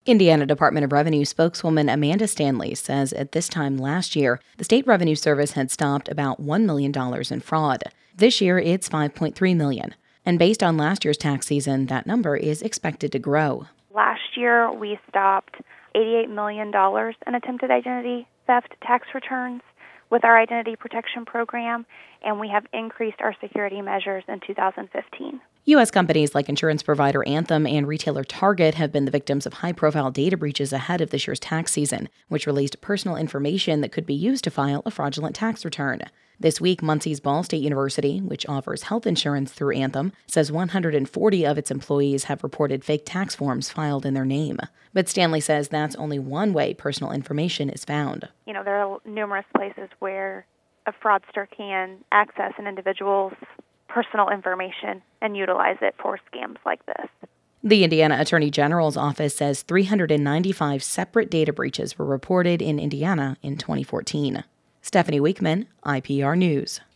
Indiana Department of Revenue spokeswoman Amanda Stanley says at this time last year, the State Revenue Service had stopped about $1 million in fraud. This year, it's $5.3 million. And based on last year's tax season, that number is expected to grow. Last year, we stopped $88 million in attempted identity theft tax returns with our identity protection program, and we have increased our security measures in 2015. U.S. companies like insurance provider Anthem and retailer Target have been the victims of high-profile data breaches ahead of this year's tax season, which released personal information that could be used to file a fraudulent tax return. This week, Muncie's Ball State University, which offers health insurance through Anthem, says 140 of its employees have reported fake tax forms filed in their name. But Stanley says that's only one way personal information is found. There are numerous places where a fraudster can access an individual's personal information and utilize it for scams like this. The Indiana Attorney General's office says 395 separate data breaches were reported in Indiana in 2014. Stephanie Weekman, IPR News.